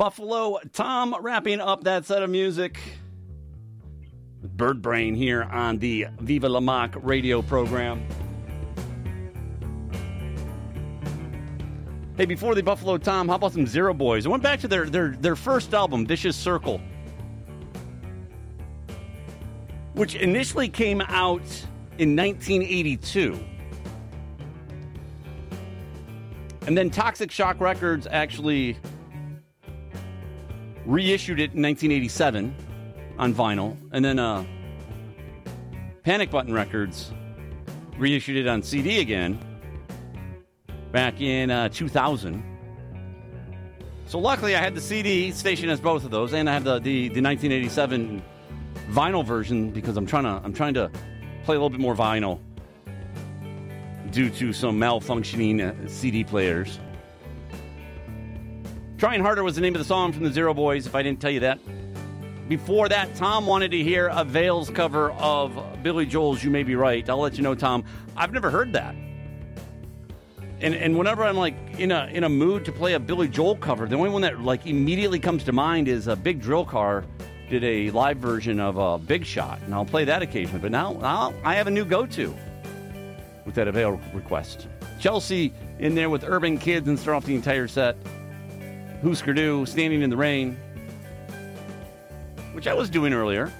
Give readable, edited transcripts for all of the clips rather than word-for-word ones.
Buffalo Tom wrapping up that set of music. Bird Brain here on the Viva La Mock radio program. Hey, before the Buffalo Tom, how about some Zero Boys? I went back to their first album, Vicious Circle, which initially came out in 1982. And then Toxic Shock Records actually reissued it in 1987 on vinyl. And then Panic Button Records reissued it on CD again back in 2000. So luckily I had the CD, station has both of those, and I have the 1987 vinyl version because I'm trying to play a little bit more vinyl due to some malfunctioning CD players. Trying Harder was the name of the song from the Zero Boys, if I didn't tell you that. Before that, Tom wanted to hear a Veils cover of Billy Joel's You May Be Right. I'll let you know, Tom, I've never heard that. And whenever I'm like in a mood to play a Billy Joel cover, the only one that like immediately comes to mind is a Big Drill Car did a live version of Big Shot, and I'll play that occasionally. But now I have a new go-to with that Avail request. Chelsea in there with Urban Kids and start off the entire set. Husker Du, Standing in the Rain, which I was doing earlier.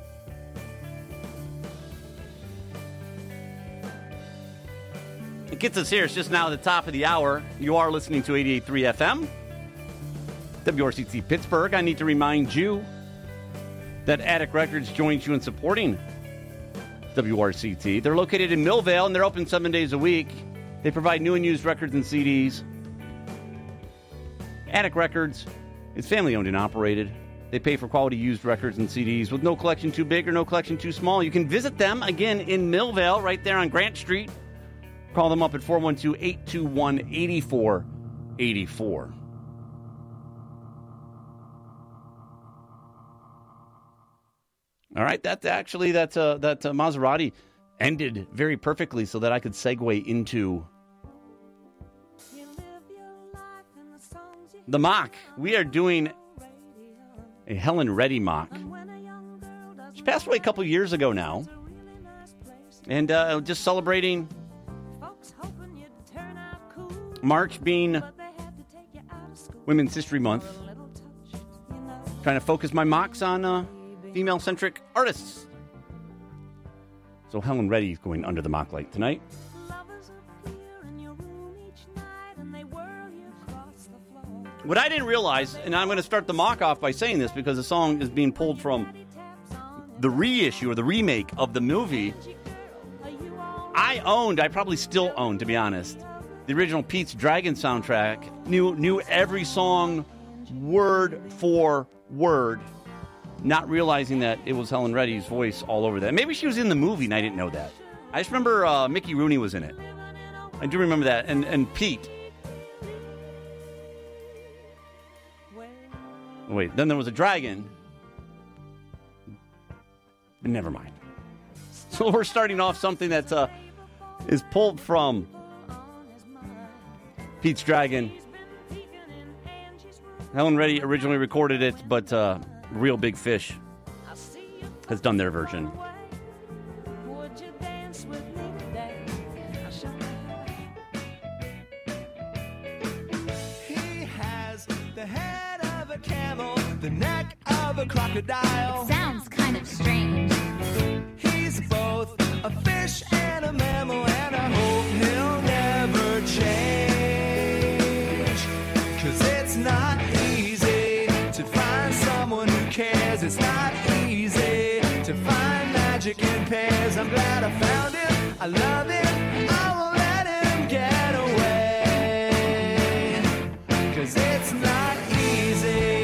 It gets us here. It's just now at the top of the hour. You are listening to 88.3 FM, WRCT Pittsburgh. I need to remind you that Attic Records joins you in supporting WRCT. They're located in Millvale, and they're open 7 days a week. They provide new and used records and CDs. Attic Records is family-owned and operated. They pay for quality used records and CDs with no collection too big or no collection too small. You can visit them, again, in Millvale, right there on Grant Street. Call them up at 412-821-8484. All right, that Maserati ended very perfectly so that I could segue into the mock. We are doing a Helen Reddy mock. She passed away a couple years ago now. And just celebrating March being Women's History Month. Trying to focus my mocks on female-centric artists. So Helen Reddy is going under the mock light tonight. What I didn't realize, and I'm going to start the mock off by saying this because the song is being pulled from the reissue or the remake of the movie. I probably still own, to be honest, the original Pete's Dragon soundtrack. Knew every song word for word, not realizing that it was Helen Reddy's voice all over that. Maybe she was in the movie and I didn't know that. I just remember Mickey Rooney was in it. I do remember that. And Pete. Wait, then there was a dragon. Never mind. So we're starting off something that is pulled from Pete's Dragon. Helen Reddy originally recorded it, but Real Big Fish has done their version. He has the head of a camel, the neck of a crocodile. It sounds kind of strange. He's both a fish and a mammal, and I hope he'll never change. 'Cause it's not easy to find someone who cares. It's not easy to find magic in pairs. I'm glad I found him. I love him. I won't let him get away. 'Cause it's not easy.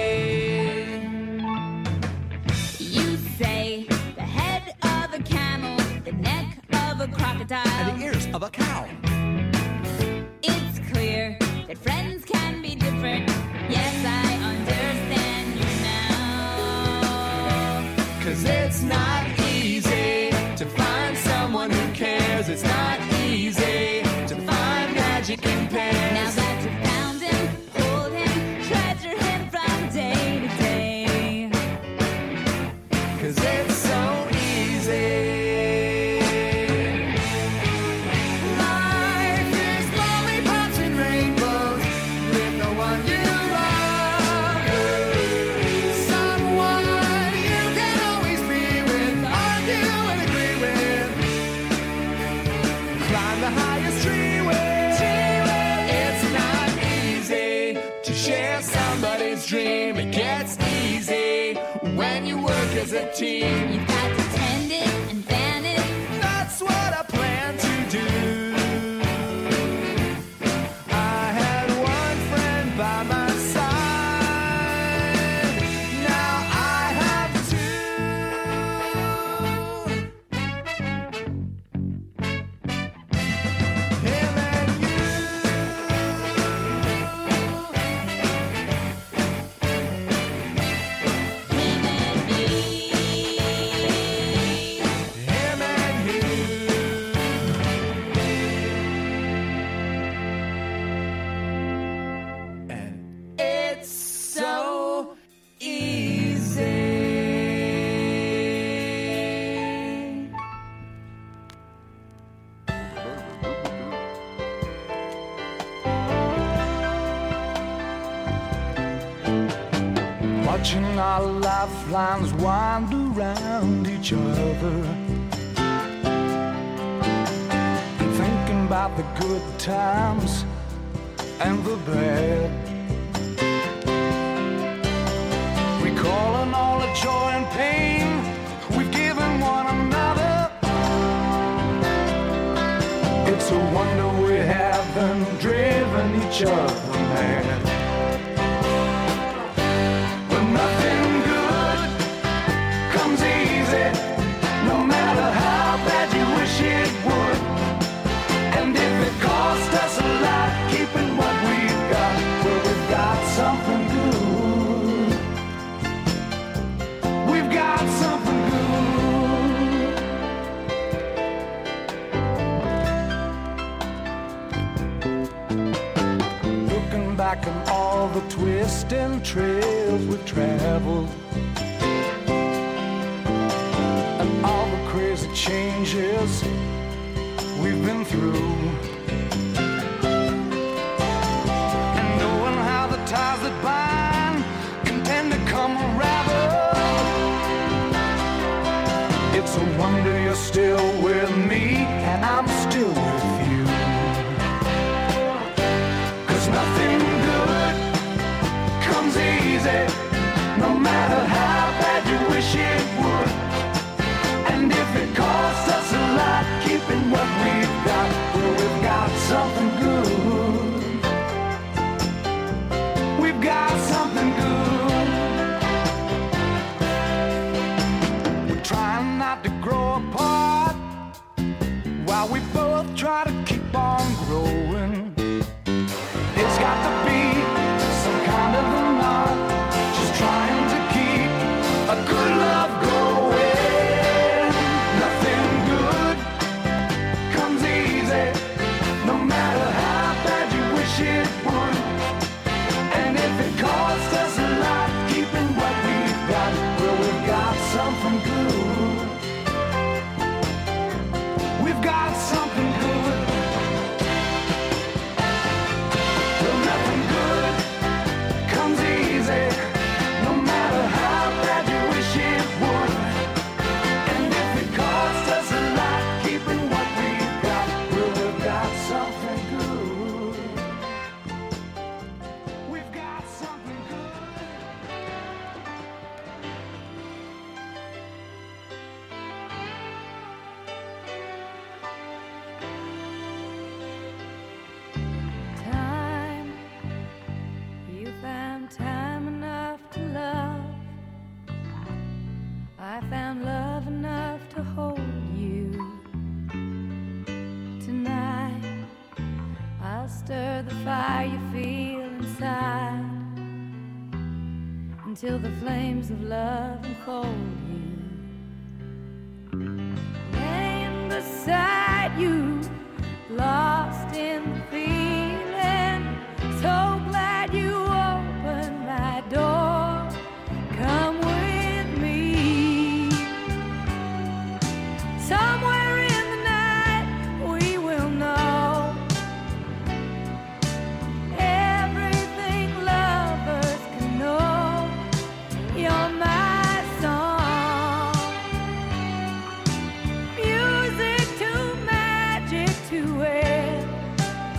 You say the head of a camel, the neck of a crocodile, And the ears of a cow. It's clear that friends can be different. Yes, I understand you now. 'Cause it's not easy to find someone who cares. It's not easy to find magic in Now pairs. that you found him, hold him, when you work as a team. You've got to tend it and fan it. That's what I plan to do. I had one friend by my side. Now I have two. Him and you. Him and me. Him and you. And it's so easy. Watching our lifelines wind around each other, and thinking about the good times and the bad, recalling all the joy and pain we've given one another. It's a wonder we haven't driven each other mad. But nothing good comes easy, no matter how bad you wish it would. And if it costs us a lot, keeping what we've got, well, we've got something good. We've got something good. Looking back on all the twists and trails we've traveled, and all the crazy changes we've been through, and knowing how the ties that bind can tend to come unravel. It's a wonder you're still with me and I'm still with you. 'Cause nothing good comes easy, no matter how bad you wish it would. And if it costs us a lot, keeping what we've got, well, we've got something good. We've got something good. We're trying not to grow apart while we both try to keep on growing. It's got to be some kind of a knot, just trying to keep a good love going. Nothing good comes easy, no matter how bad you wish it would. And if it costs us a lot, keeping what we've got, well, we've got something good. We've got something good. Well, nothing good comes easy, no matter how bad you wish it would. And if it costs us a lot, keeping what we've got, well, we've got something good. We've got something good. Time, you found time enough to love. I found love enough to hold you. Tonight, I'll stir the fire you feel inside until the flames of love enfold you. Laying beside you, lost in the feeling, so glad you opened my door. Come with me. Somewhere in the night we will know everything lovers can know. You're my song, music to magic to it.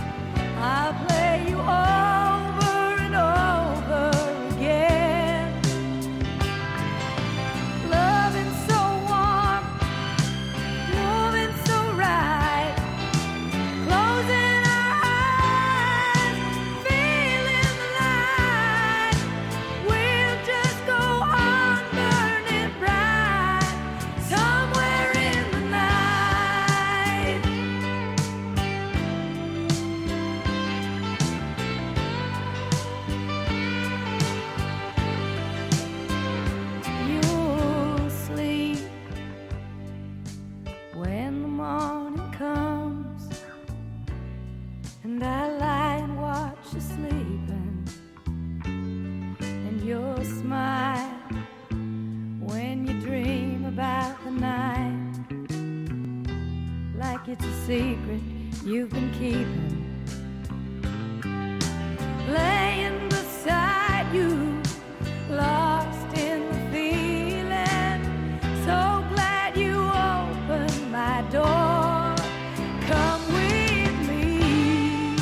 secret you've been keeping. Laying beside you, lost in the feeling. So glad you opened my door. Come with me.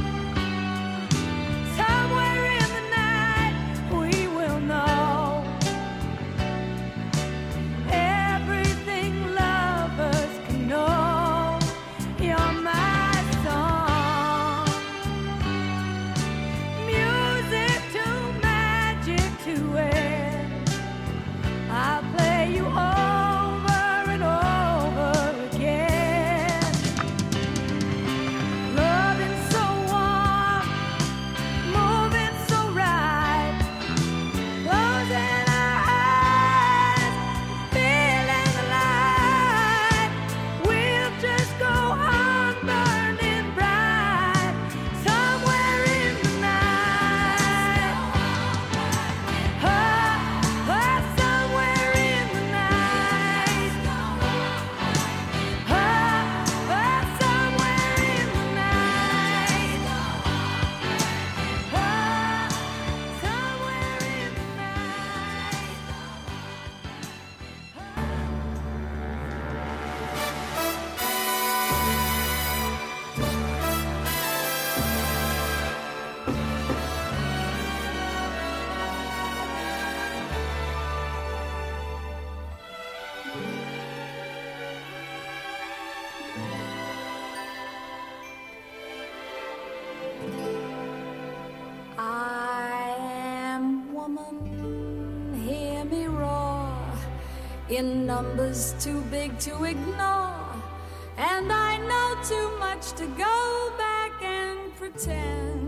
Somewhere in the night we will know everything lovers can know. You're my song. Music to magic to end. I'll play you over and over again. Loving so warm, moving so right. Closing our eyes, feeling the light. We'll just go on burning bright. Somewhere in the night. Oh, somewhere in the night. Oh, somewhere in the night. Oh, somewhere in the I am woman, hear me roar, in numbers too big to ignore. And I know too much to go back and pretend.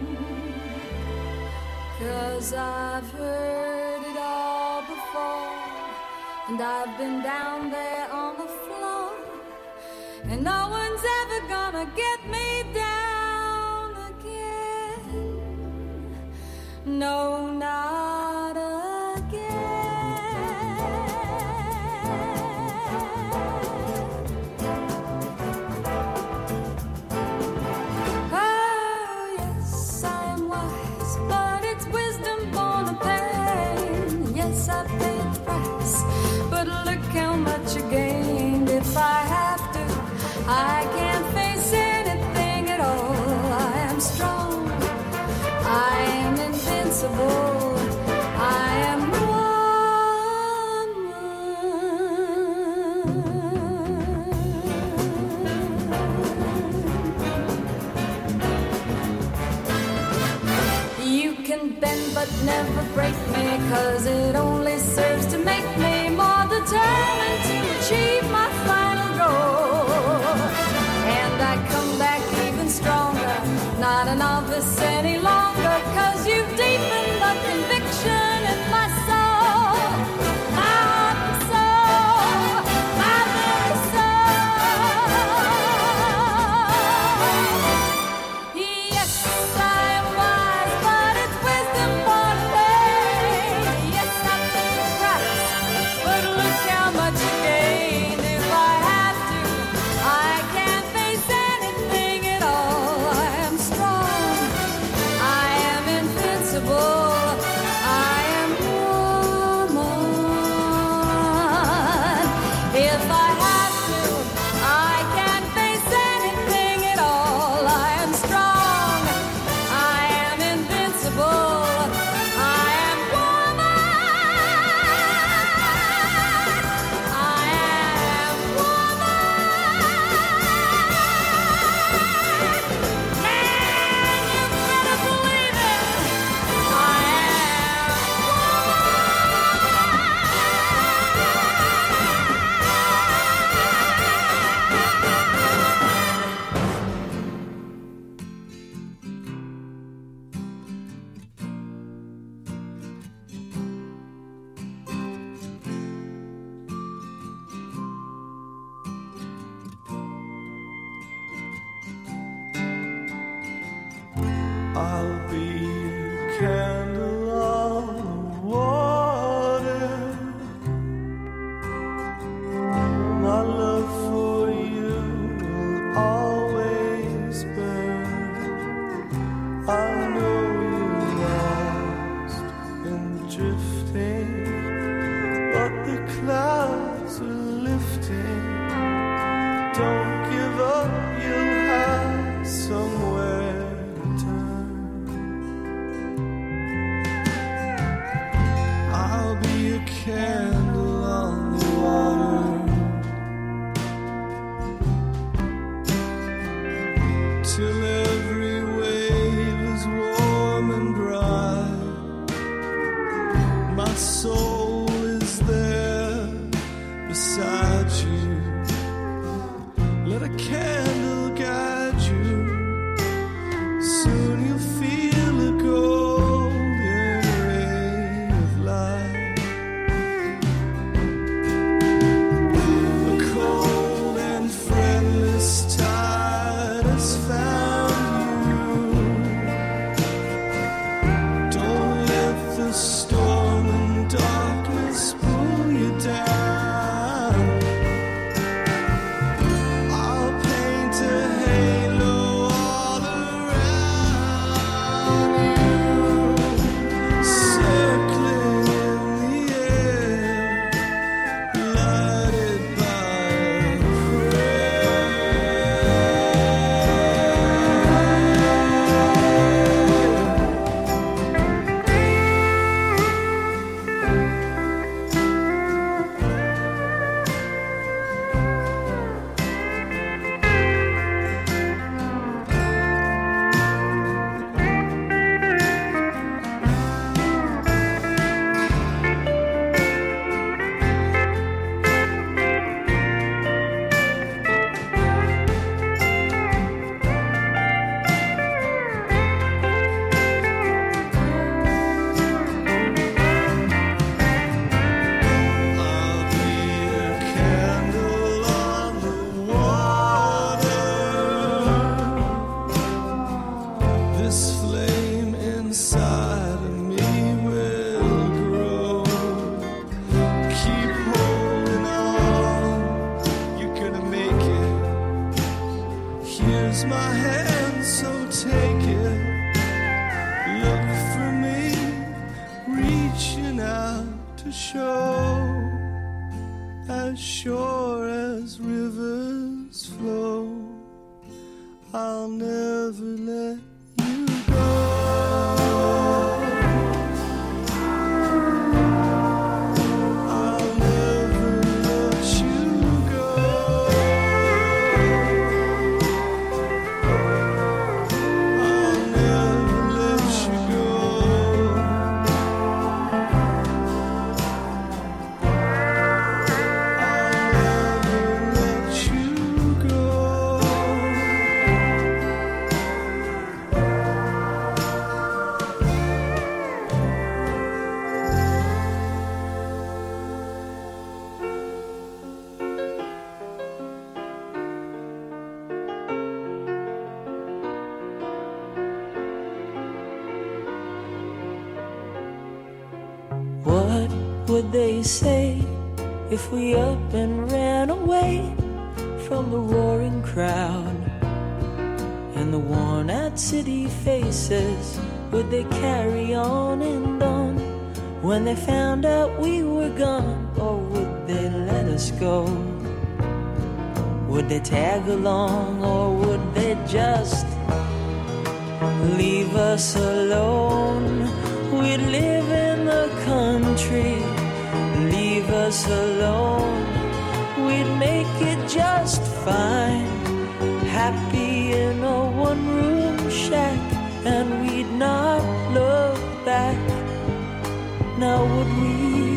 'Cause I've heard it all before, and I've been down there on the floor, and no one's ever gonna get me down again. No, not again. Oh, yes, I am wise, but it's wisdom born of pain. Yes, I paid the price, but look how much I gained. If I have to, I can't face anything at all. I am strong, I am invincible, I am woman. You can bend but never break me, 'cause it only serves to make me more determined to achieve my final goal. And I come back even stronger, not a novice any longer, 'cause you've deepened the conviction in my soul. My heart and soul, my very soul. Yes, I am wise, but it's wisdom born of pain. Yes, I a candle on the water till every wave is warm and bright. My soul is there beside you. Let a candle guide you. Soon you'll feel a golden ray of light. A cold and friendless tide has found you. Don't let the storm and darkness pull you down. I'll paint a halo all around you, circling in the air, lighted by a prayer. I'll be a candle on the water. This flame inside of me will grow. Keep holding on, you're gonna make it. Here's my hand, so take it. Look for me, reaching out to show. As sure as rivers flow, I'll never let you go. I'll never let you go. I'll never let you go. What would they say if we up and ran away from the roaring crowd and the worn-out city faces? Would they carry on and on when they found out we were gone, or would they let us go? Would they tag along, or would they just leave us alone? We'd live in the country, leave us alone. We'd make it just fine, happy in a one-room shack, and we'd not look back. Now would we?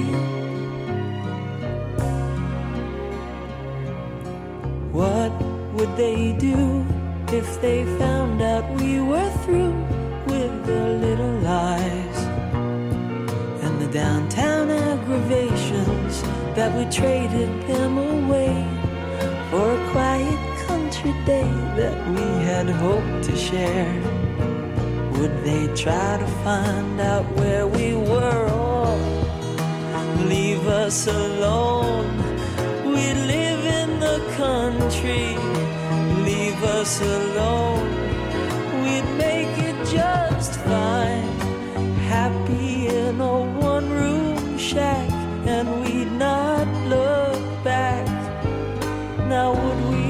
What would they do if they found out we were through with the little lies and the downtown aggravations, that we traded them away for a quiet country day that we had hoped to share? Would they try to find out where we were, or leave us alone? We'd live in the country, leave us alone. We'd make it just fine, happy in a one-room shack, and we'd not look back. Now would we?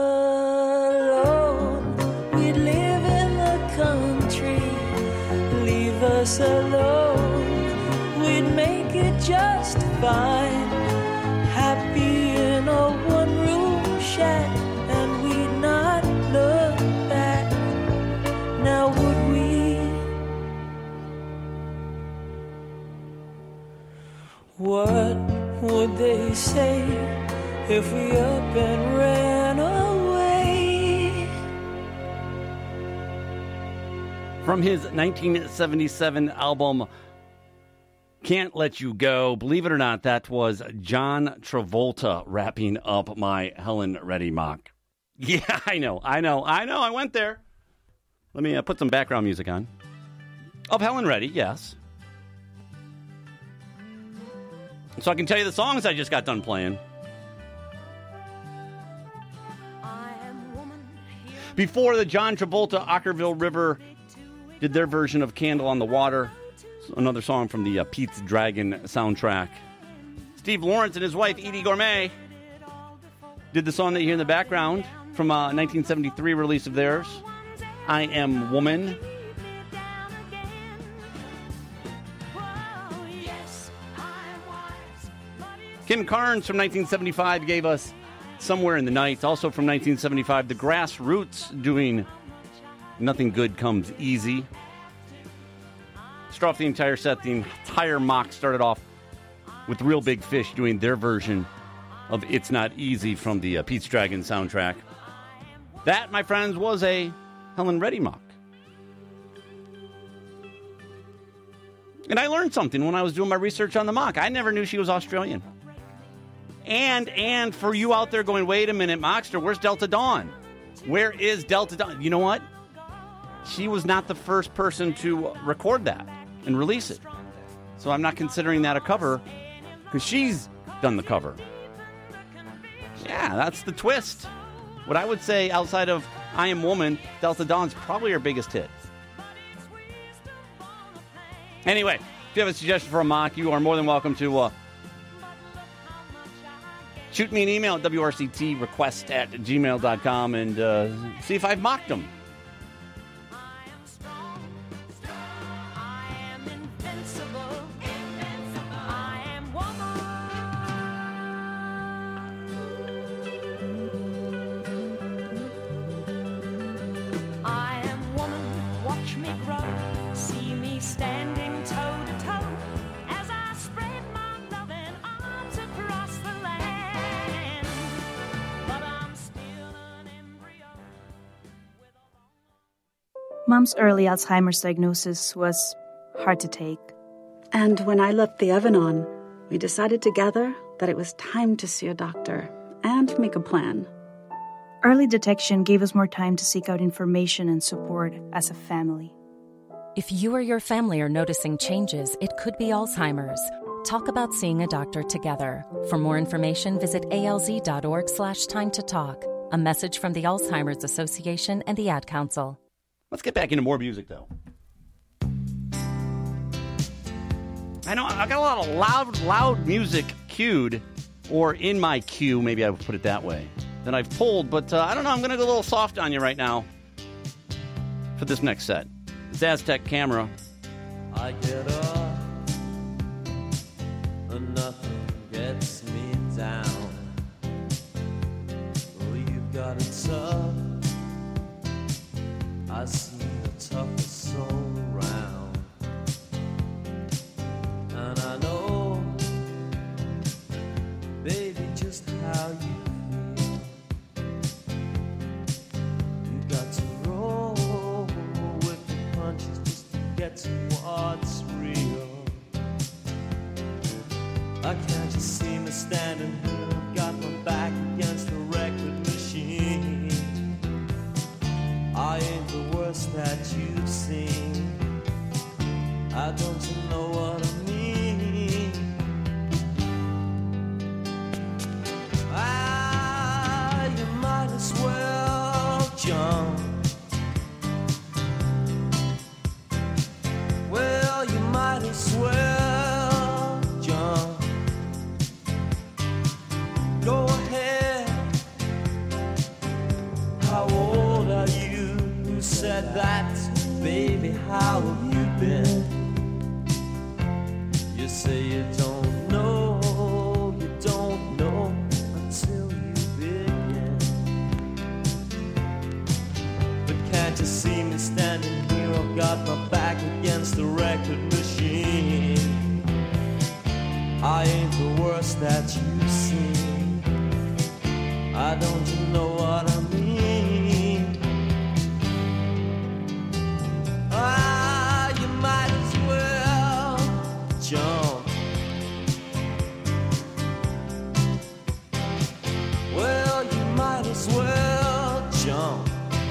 alone. We'd live in the country, leave us alone. We'd make it just fine, happy in a one-room shack, and we'd not look back. Now would we? What would they say if we up and ran away? From his 1977 album, Can't Let You Go, believe it or not, that was John Travolta wrapping up my Helen Reddy mock. Yeah, I know, I went there. Let me put some background music on. Of Helen Reddy, yes. So I can tell you the songs I just got done playing. Before the John Travolta, Ockerville River did their version of Candle on the Water, another song from the Pete's Dragon soundtrack. Steve Lawrence and his wife, Edie Gourmet, did the song that you hear in the background from a 1973 release of theirs, I Am Woman. Kim Carnes from 1975 gave us Somewhere in the Night. Also from 1975, the Grassroots doing Nothing Good Comes Easy. Start off the entire set, the entire mock started off with Real Big Fish doing their version of It's Not Easy from the Pete's Dragon soundtrack. That, my friends, was a Helen Reddy mock. And I learned something when I was doing my research on the mock. I never knew she was Australian. And for you out there going, wait a minute, Mockster, where's Delta Dawn? Where is Delta Dawn? You know what? She was not the first person to record that and release it. So I'm not considering that a cover because she's done the cover. Yeah, that's the twist. What I would say outside of I Am Woman, Delta Dawn's probably her biggest hit. Anyway, if you have a suggestion for a mock, you are more than welcome to shoot me an email at wrctrequest@gmail.com and see if I've mocked them. Mom's early Alzheimer's diagnosis was hard to take. And when I left the oven on, we decided together that it was time to see a doctor and make a plan. Early detection gave us more time to seek out information and support as a family. If you or your family are noticing changes, it could be Alzheimer's. Talk about seeing a doctor together. For more information, visit alz.org/time to talk. A message from the Alzheimer's Association and the Ad Council. Let's get back into more music, though. I know I got a lot of loud music queued, or in my queue, maybe I would put it that way, that I've pulled, but I don't know, I'm going to go a little soft on you right now for this next set. It's Aztec Camera. I get up and nothing gets me down. Oh, you've got it tough. I see the toughest soul around, and I know, baby, just how you feel. You got to roll with the punches just to get to what's real. I can't just see me standing here, I've got my back against the record machine. I ain't the worst that you've seen. I don't know what I mean. You might as well jump. Well, you might as well jump. Go ahead. said that, baby, how have you been? You say you don't know until you begin. But can't you see me standing here? I've got my back against the record machine. I ain't the worst that you've seen. Don't you know what I mean? You might as well jump. Well, you might as well jump.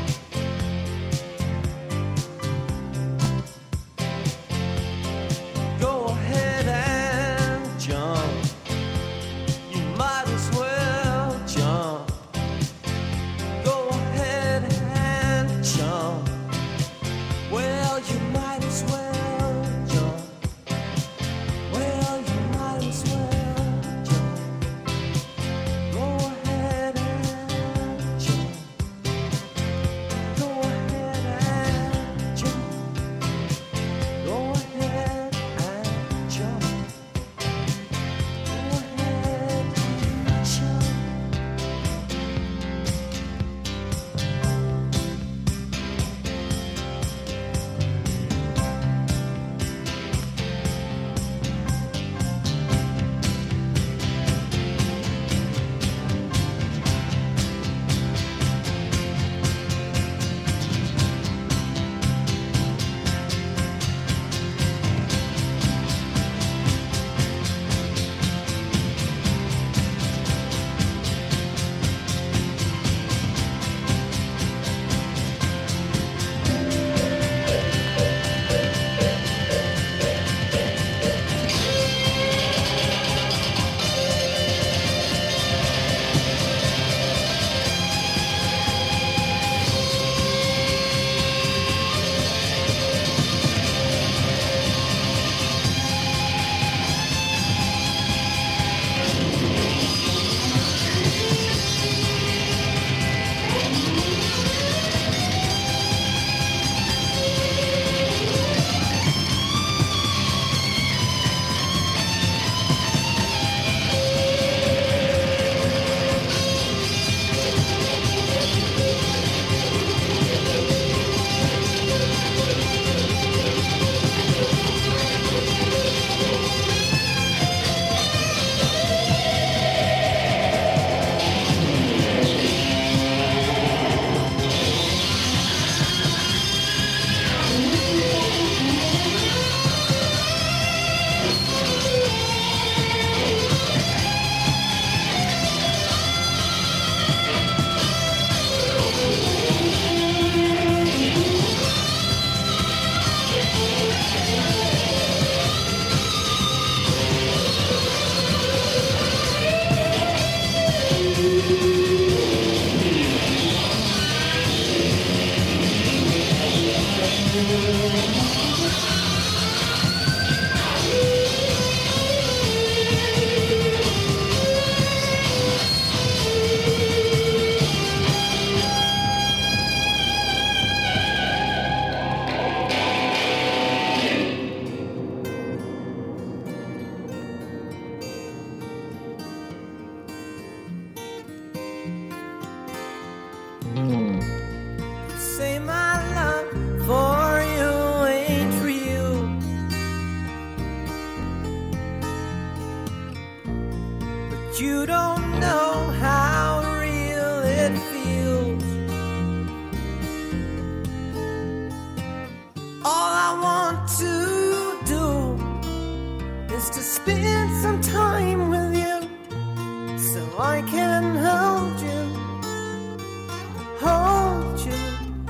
Go ahead and jump. You might as well jump. Go ahead and jump. Well, you might as well jump. Well, you might as well jump. Go ahead and jump. Go ahead and jump. Go ahead and jump. Go ahead and jump. Say my love for you ain't real, but you don't know how real it feels. All I want to do is to spend some time with you, so I can hold you, hold you.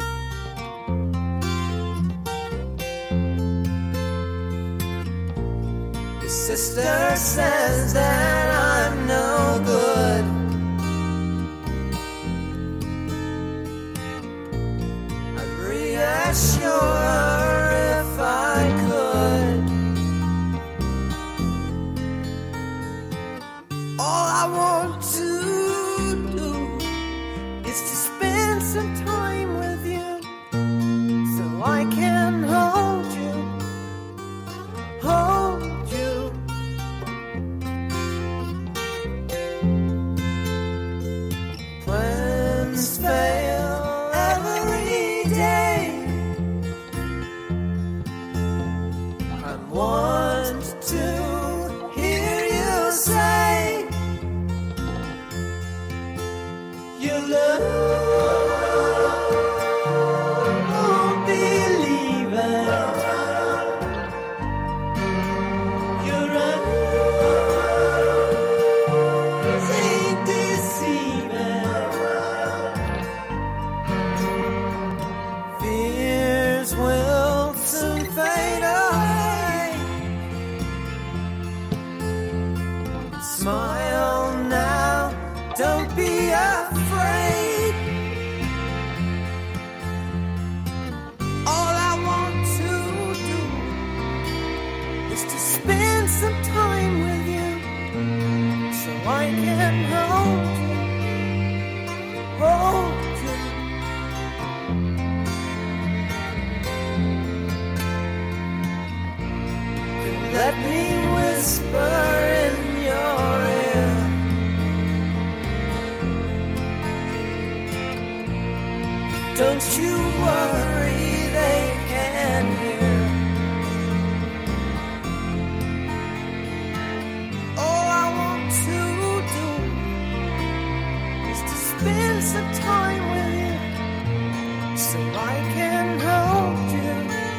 Your sister says that I'm no good. I'd reassure her if I could. All I want to do is to spend some time with you, Don't you worry, they can hear. All I want to do is to spend some time with you, so I can hold you.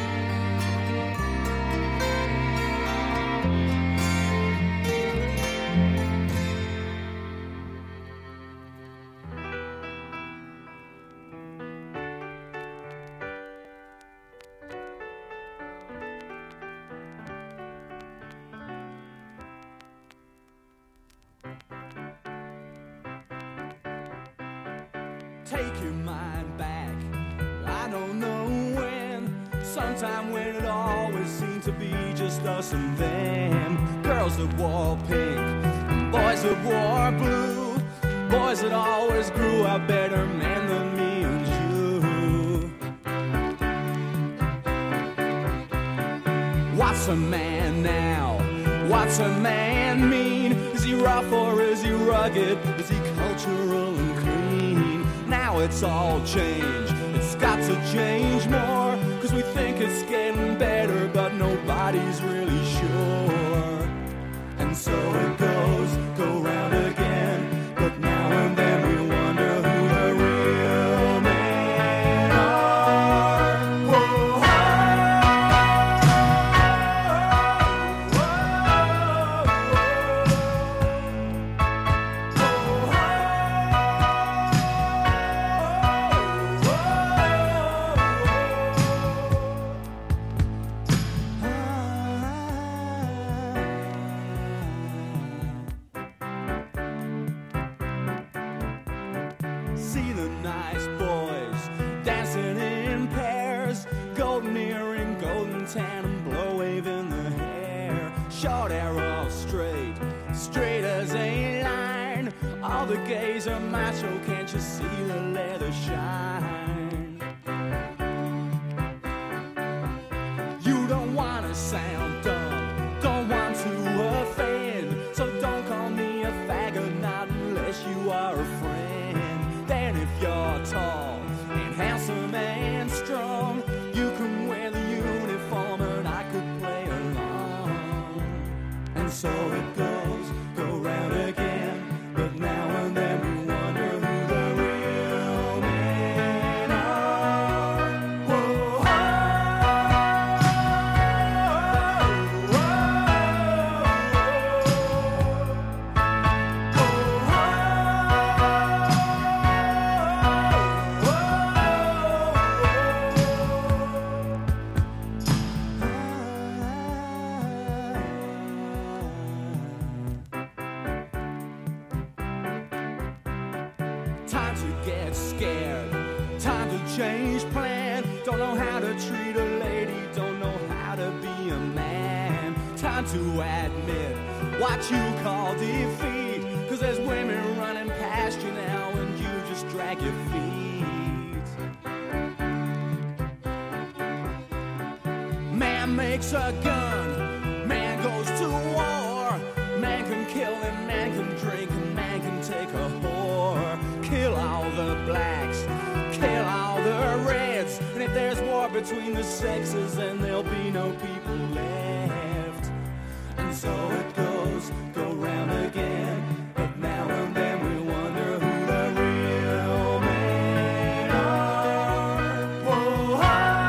Take your mind back, I don't know when. Sometime when it always seemed to be just us and them. Girls that wore pink, boys that wore blue, boys that always grew up better men than me and you. What's a man now? What's a man mean? Is he rough or is he rugged? Is he cultural and clean? Now it's all changed, it's got to change more, 'cause we think it's getting better, but nobody's really sure. And so it goes, go round again, but now and then we wonder who the real men are. Whoa, see the nice boys dancing in pairs, golden earring, golden tan, and blow wave in the hair. Short hair all straight, straight as a line. All the gays are macho, can't you see the leather shine? You don't want to sound dumb, don't want to offend, so don't call me a faggot, not unless you are a friend. Then if you're tall and handsome and strong, you can wear the uniform and I could play along. And so it goes, go round again, but now and then we wonder who the real men are. Whoa, time to get scared, time to change plan. Don't know how to treat a lady, don't know how to be a man. Time to admit what you call defeat, 'cause there's women running past you now and you just drag your feet. Man makes a gun, man goes to war. Man can kill and man can drink and man can take a whore. Kill all the blacks, kill all the reds, and if there's war between the sexes, then there'll be no people left. And so it goes, go round again, but now and then we wonder who the real men are. Whoa,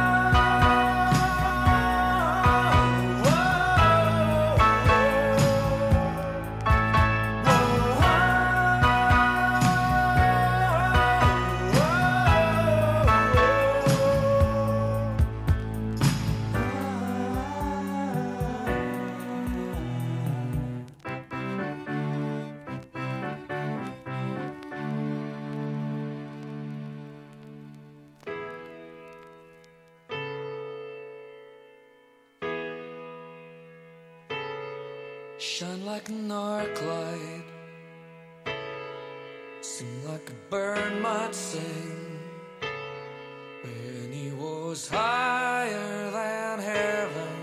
Shine like an arc light, sing like a bird might sing. When he was higher than heaven,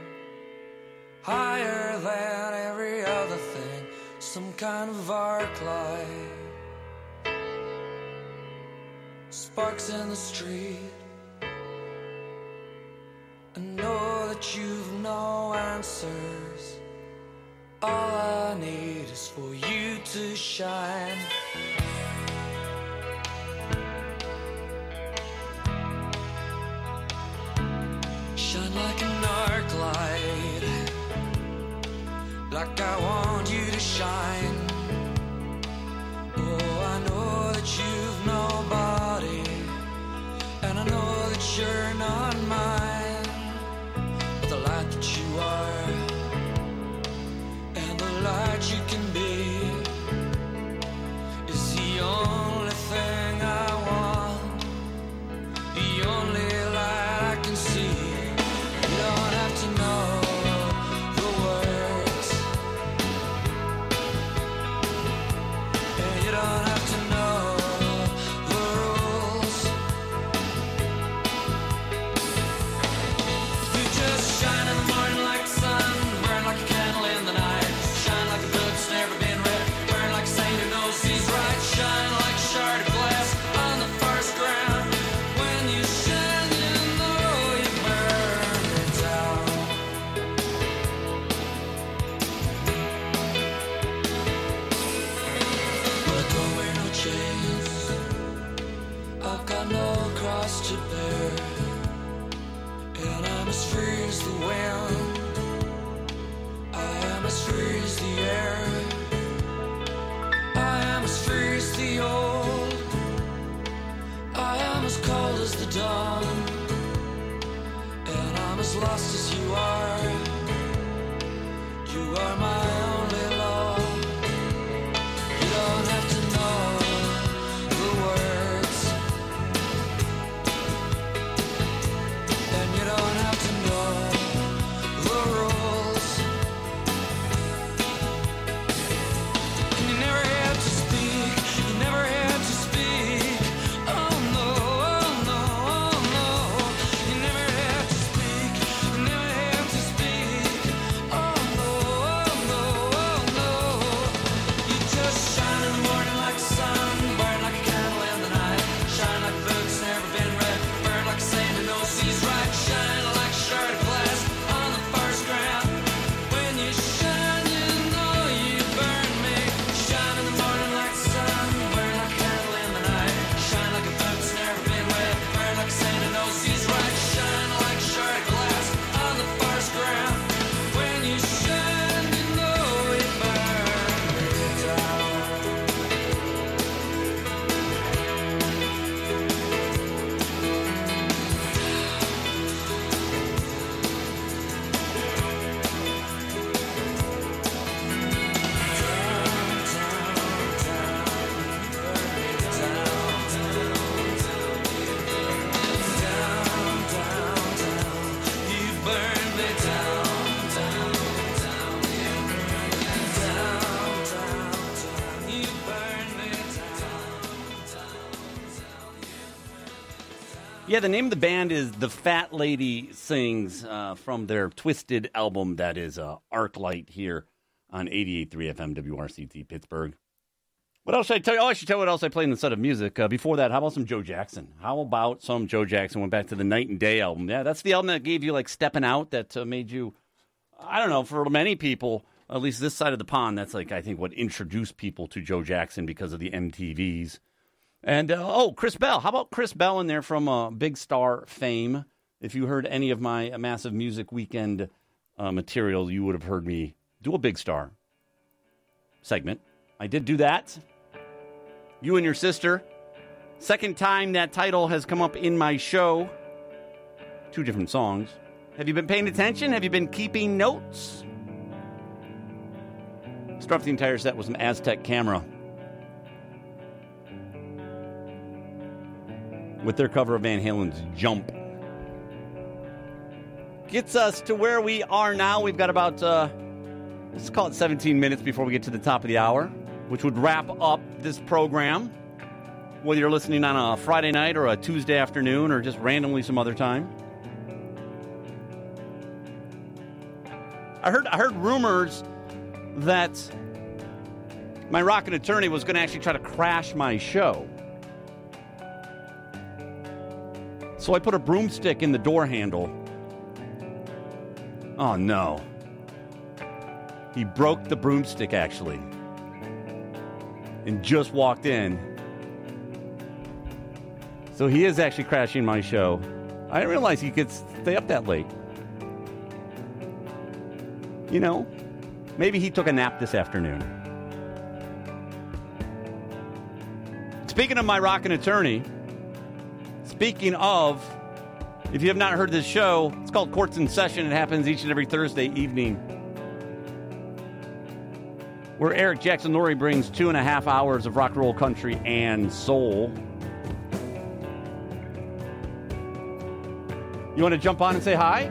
higher than every other thing, some kind of arc light. sparks in the street. I know that you've no answers. All I need is for you to shine. Shine like an arc light, like I want you to shine. Oh, I know that you've nobody, and I know that you're not mine. But the light that you are, and the light you can be, is the only thing I want, the only light I can see. You don't have to know the words, and you don't have to know the rules. You just shine in the morning like the sun, burn like a candle in the night, shine like a book that's never been read, burn like a saint who knows he's right, shine like a shard of glass on the first ground. When you shine, you know you burn it down. But I don't wear no chains, I've got no cross to bear, and I'm as free as the wind, I am as free as the air, I am as free as the old, I am as cold as the dawn, and I'm as lost as you are. You are my only law. You don't have to know the words, and you don't have to know the rules, and you never have to speak, you never have to speak. Oh no, oh no, oh no, you never have to speak, you never have to speak. Oh no, oh no, oh no. You just shine in the morning like the sun, burn like a candle in the night, shine like a book that's never been read, burn like a saint who knows he's right, shine like a shard of glass on the first ground. When you shine, you know you burn me. Shine in the morning like the sun, burn like a candle in the night, shine like a book that's never been read, burn like a saint who knows he's right, shine like a shard of glass on the first ground. When you shine, you know you burn me down. You burn me down, down, down. Down, down, down. You burn me down. Yeah, the name of the band is The Fat Lady Sings from their Twisted album that is Arclight here on 88.3 FM WRCT Pittsburgh. What else should I tell you? Oh, I should tell you what else I played instead of music. Before that, how about some Joe Jackson? How about some Joe Jackson? Went back to the Night and Day album. Yeah, that's the album that gave you like Stepping Out, that made you, I don't know, for many people, at least this side of the pond, that's like, I think, what introduced people to Joe Jackson because of the MTVs. And, Chris Bell. How about Chris Bell in there from Big Star fame? If you heard any of my Massive Music Weekend material, you would have heard me do a Big Star segment. I did do that. You and Your Sister. Second time that title has come up in my show. 2 different songs. Have you been paying attention? Have you been keeping notes? Start off the entire set with some Aztec Camera with their cover of Van Halen's Jump. Gets us to where we are now. We've got about, let's call it 17 minutes before we get to the top of the hour, which would wrap up this program, whether you're listening on a Friday night or a Tuesday afternoon or just randomly some other time. I heard rumors that my rocket attorney was going to actually try to crash my show. So I put a broomstick in the door handle. Oh, no. He broke the broomstick, actually. And just walked in. So he is actually crashing my show. I didn't realize he could stay up that late. You know, maybe he took a nap this afternoon. Speaking of my rockin' attorney, speaking of, if you have not heard this show, it's called Courts in Session. It happens each and every Thursday evening, where Eric Jackson Norrie brings 2.5 hours of rock, roll, country, and soul. You want to jump on and say hi?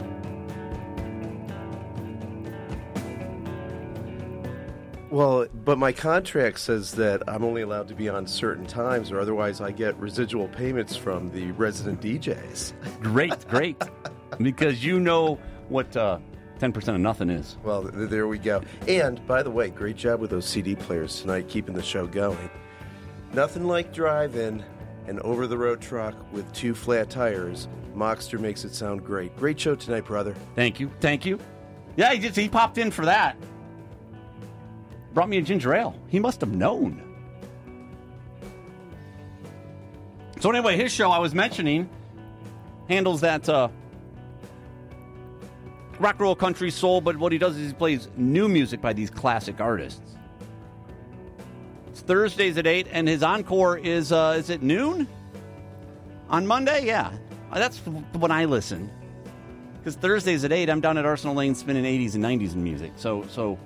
Well, but my contract says that I'm only allowed to be on certain times, or otherwise I get residual payments from the resident DJs. Great. Because you know what 10% of nothing is. Well, there we go. And, by the way, great job with those CD players tonight, keeping the show going. Nothing like driving an over-the-road truck with 2 flat tires. Moxter makes it sound great. Great show tonight, brother. Thank you. Yeah, he popped in for that. Brought me a ginger ale. He must have known. So anyway, his show I was mentioning handles that rock, roll, country, soul, but what he does is he plays new music by these classic artists. It's Thursdays at 8, and his encore is it noon? On Monday? Yeah. That's when I listen. Because Thursdays at 8, I'm down at Arsenal Lane spinning 80s and 90s in music. So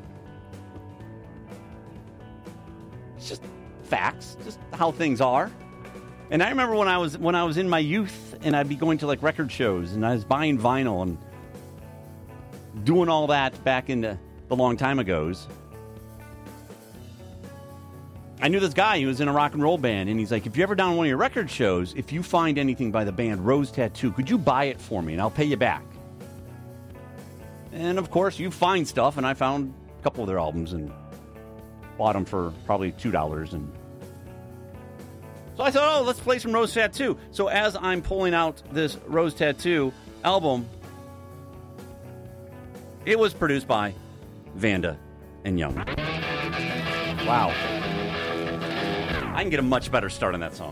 it's just facts, just how things are. And I remember when I was in my youth, and I'd be going to like record shows, and I was buying vinyl and doing all that back in the long time ago's. I knew this guy who was in a rock and roll band, and he's like, if you're ever down one of your record shows, if you find anything by the band Rose Tattoo, could you buy it for me, and I'll pay you back? And, of course, you find stuff, and I found a couple of their albums and bought them for probably $2. And so I thought, let's play some Rose Tattoo. So as I'm pulling out this Rose Tattoo album, it was produced by Vanda and Young. Wow. I can get a much better start on that song.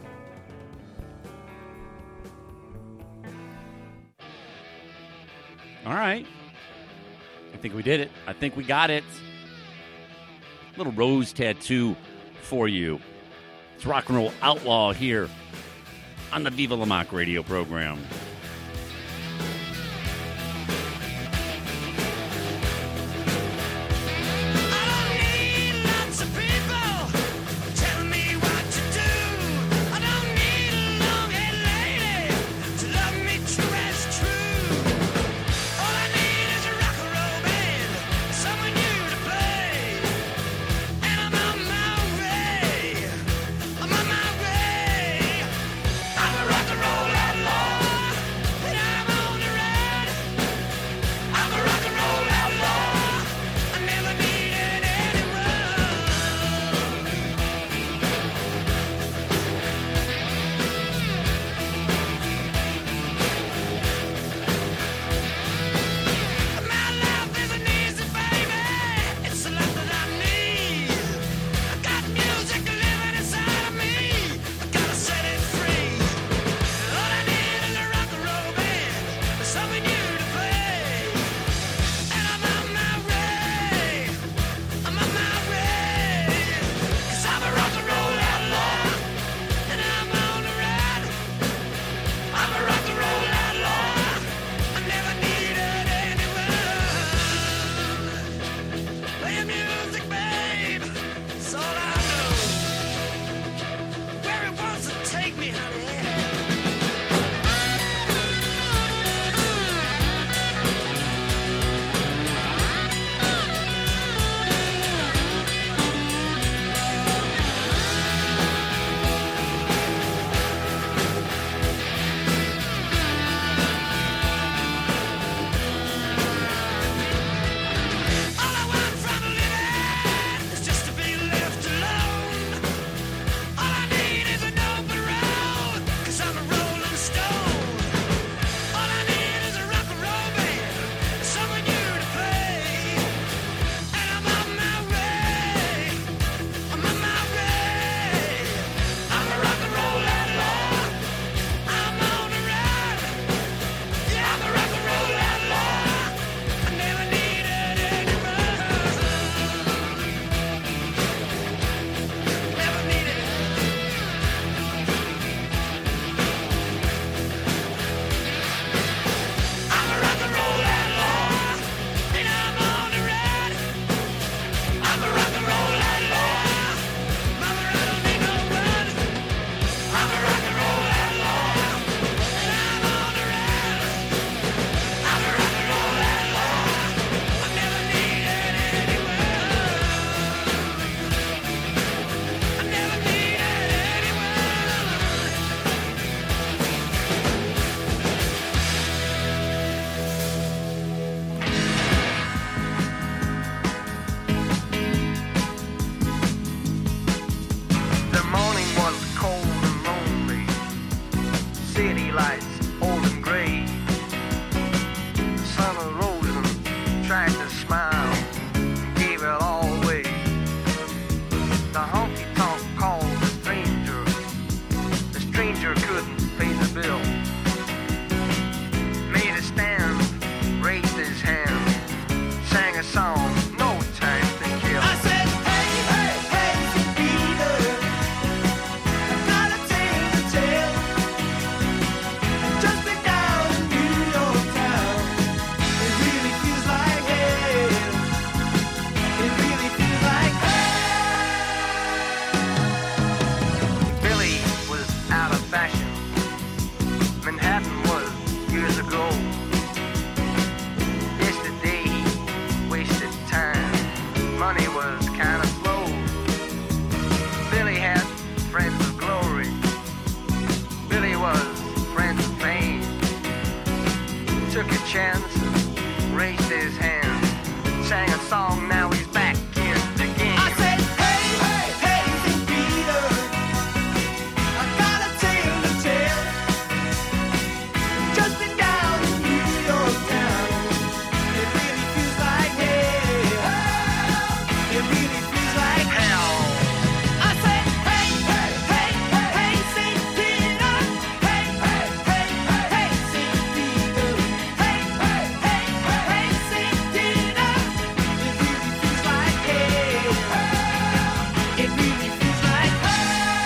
All right. I think we did it. I think we got it. Little Rose Tattoo for you. It's Rock and Roll Outlaw here on the Viva La Mock radio program. I'm a rock and roll outlaw. headlights, old and gray. The sun arose and tried to smile, gave it all away. The honky-tonk called the stranger. The stranger couldn't pay the bill. Made a stand, raised his hand, sang a song, no time to kill. I said, hey, hey, hey, St. Peter, I've got a tale to tell. Just been down in New York town. It really feels like hell. It really feels like hell. Billy was out of fashion. Manhattan was years ago. Yesterday he wasted time. Money was kind of slow. Billy had friends of glory. Billy was friends of fame. Took a chance, raised his hand, sang a song, now he's back in the game. I said, hey, hey, hey, St. Peter, I got a tale to tell. Just been down in New York town. It really feels like hell. It really feels like hell. I said, hey, hey, hey, hey, St. Peter. Hey, hey, hey, hey, St. Peter. Hey, hey, hey, hey, St. Peter. It really feels like hell. It really feels like hell.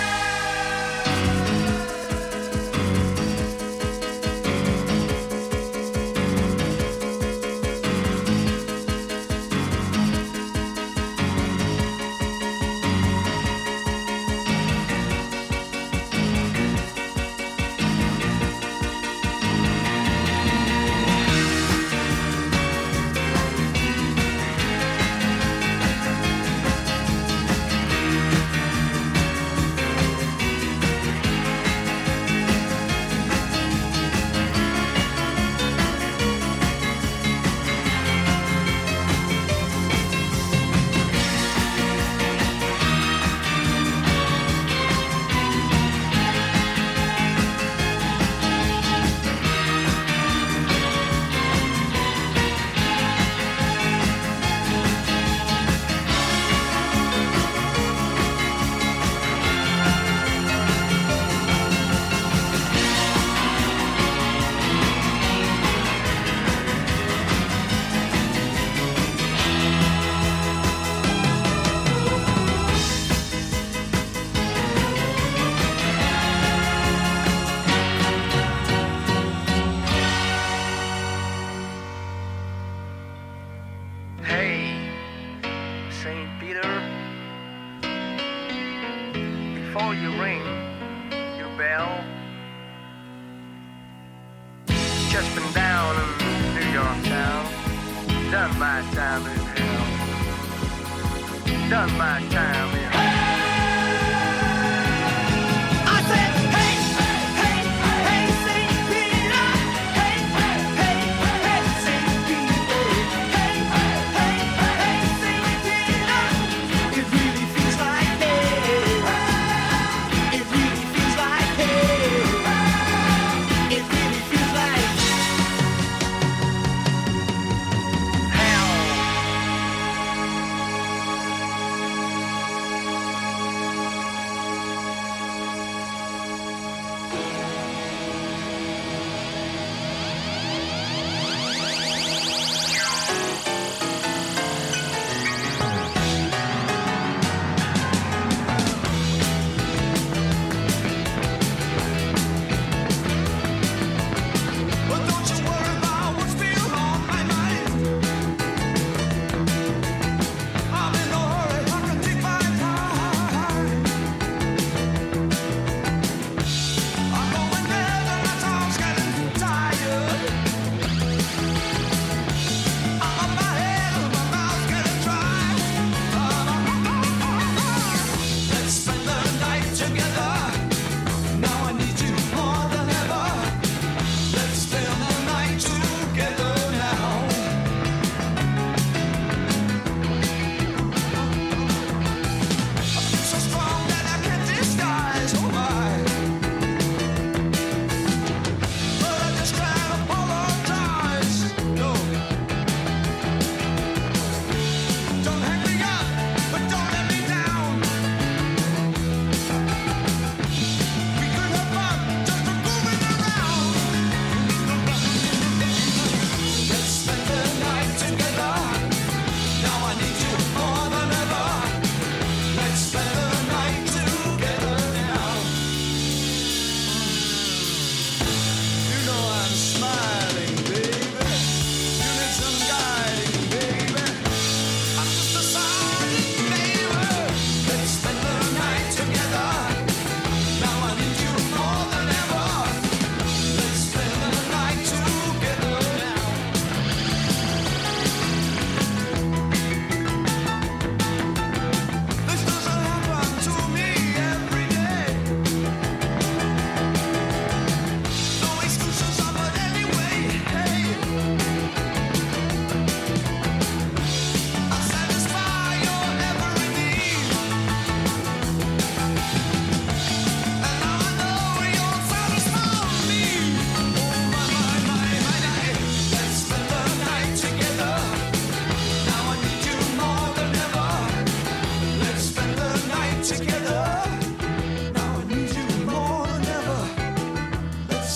Hey, St. Peter, before you ring your bell, just been down in New York town, done my time in hell, done my time in hell. I said, hey, hey, hey, St. Peter, hey, hey, hey, St. Peter, hey, hey, hey, St. Peter. It really feels like hell. It really feels like hell. It really feels like hell.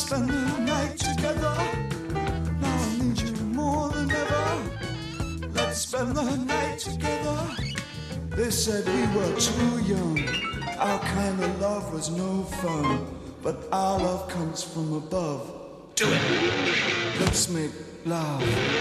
spend the night together. Now I need you more than ever. Let's spend the night together. They said we were too young. Our kind of love was no fun. But our love comes from above. Do it. Let's make love.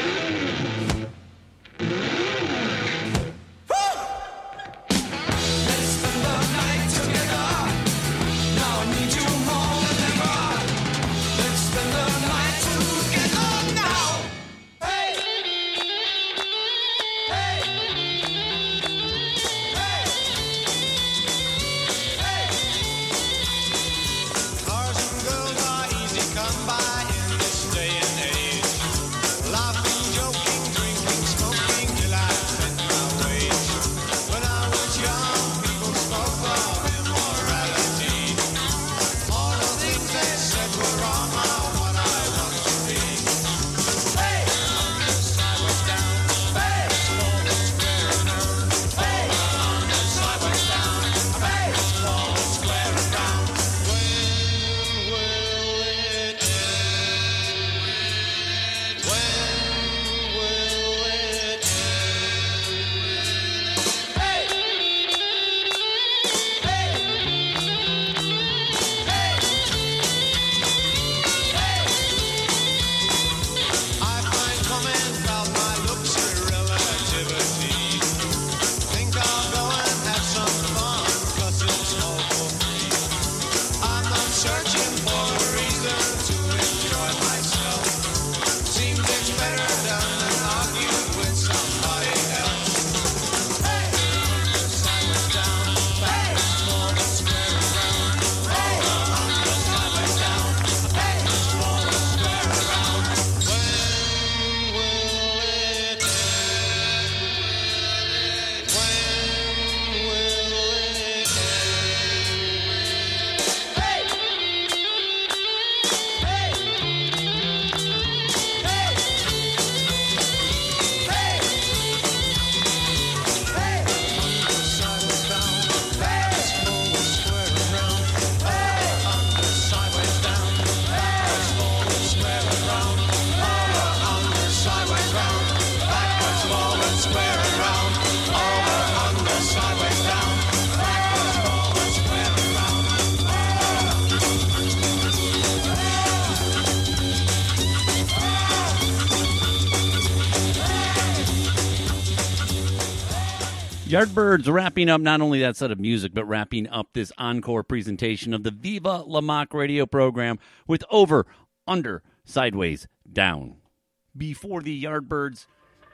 Yardbirds wrapping up not only that set of music, but wrapping up this encore presentation of the Viva La Mock radio program with Over, Under, Sideways, Down. Before the Yardbirds,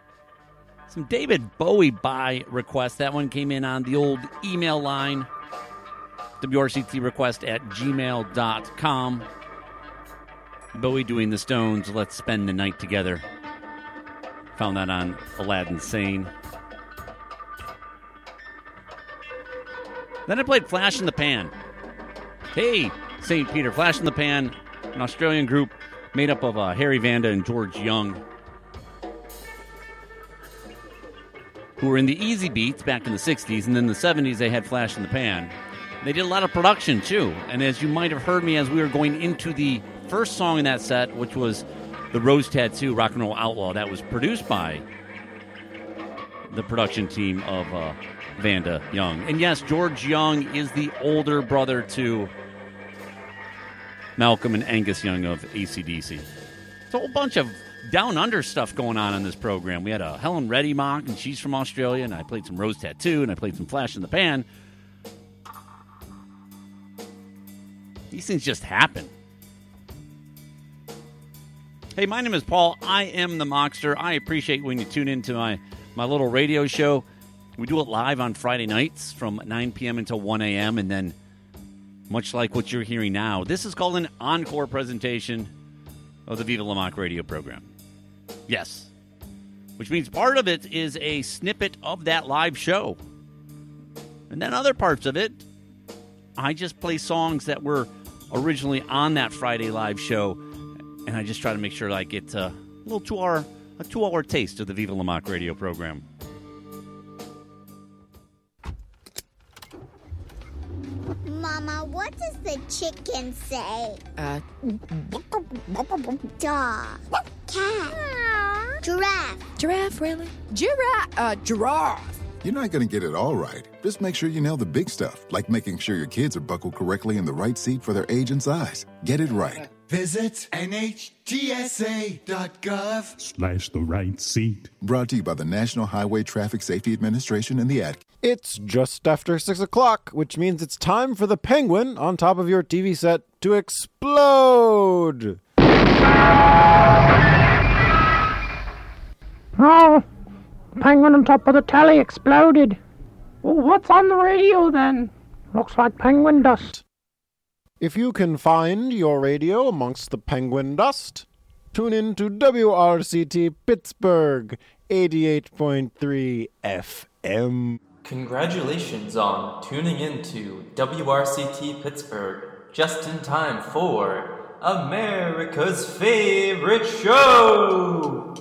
some David Bowie by request. That one came in on the old email line, wrctrequest@gmail.com. Bowie doing the Stones, Let's Spend the Night Together. Found that on Aladdin Sane. Then I played Flash in the Pan. Hey, St. Peter, Flash in the Pan, an Australian group made up of Harry Vanda and George Young, who were in the Easy Beats back in the 60s, and then in the 70s they had Flash in the Pan. They did a lot of production, too, and as you might have heard me as we were going into the first song in that set, which was the Rose Tattoo, Rock and Roll Outlaw, that was produced by the production team of Vanda Young. And yes, George Young is the older brother to Malcolm and Angus Young of AC/DC. It's a whole bunch of down under stuff going on this program. We had a Helen Reddy mock, and she's from Australia, and I played some Rose Tattoo, and I played some Flash in the Pan. These things just happen. Hey, my name is Paul. I am the Mockster. I appreciate when you tune into my little radio show. We do it live on Friday nights from 9 p.m. until 1 a.m. And then, much like what you're hearing now, this is called an encore presentation of the Viva La Mock radio program. Yes. Which means part of it is a snippet of that live show. And then other parts of it, I just play songs that were originally on that Friday live show. And I just try to make sure I get a little 2-hour taste of the Viva La Mock radio program. Mama, what does the chicken say? Dog. Cat. Giraffe. Giraffe, really? Giraffe. You're not going to get it all right. Just make sure you nail the big stuff, like making sure your kids are buckled correctly in the right seat for their age and size. Get it right. Visit NHTSA.gov/ the right seat. Brought to you by the National Highway Traffic Safety Administration and the Ad. It's just after 6 o'clock, which means it's time for the penguin on top of your TV set to explode. Oh, the penguin on top of the telly exploded. Well, what's on the radio then? Looks like penguin dust. If you can find your radio amongst the penguin dust, tune in to WRCT Pittsburgh 88.3 FM. Congratulations on tuning in to WRCT Pittsburgh just in time for America's favorite show!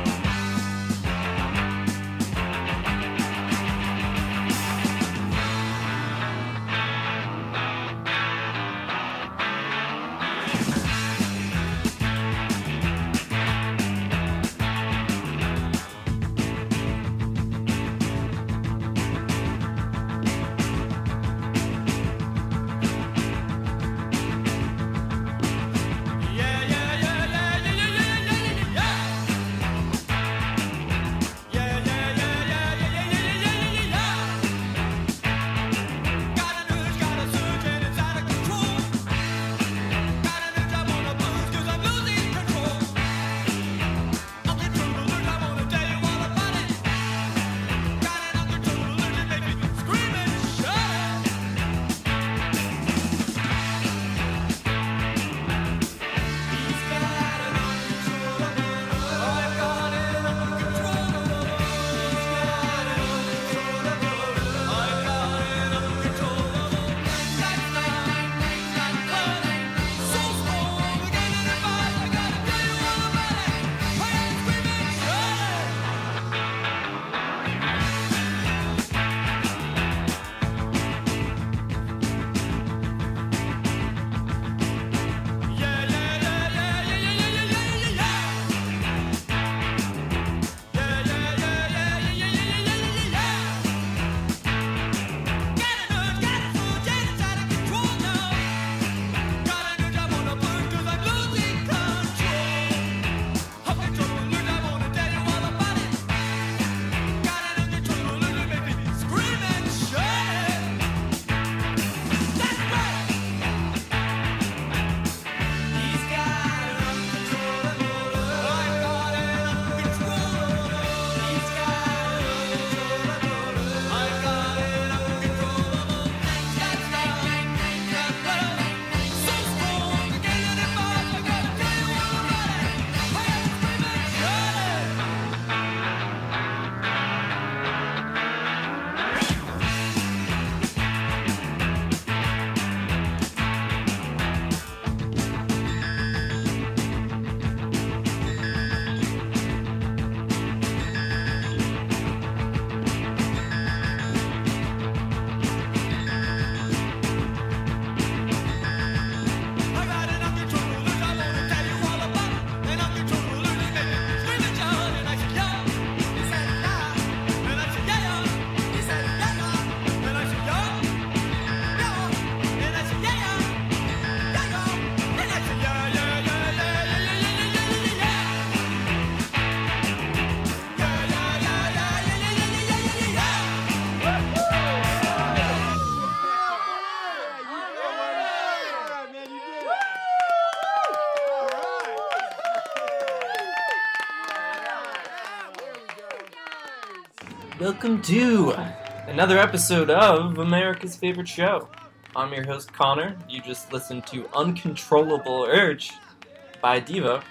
Welcome to another episode of America's Favorite Show. I'm your host, Connor. You just listened to Uncontrollable Urge by Devo.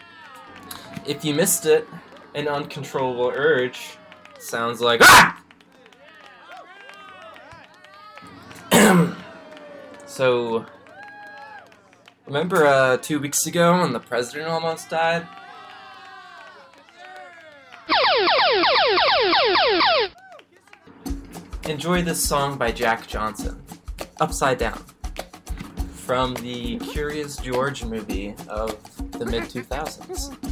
If you missed it, an uncontrollable urge sounds like ah! So, remember 2 weeks ago when the president almost died? Enjoy this song by Jack Johnson, Upside Down. from the Curious George movie of the mid-2000s.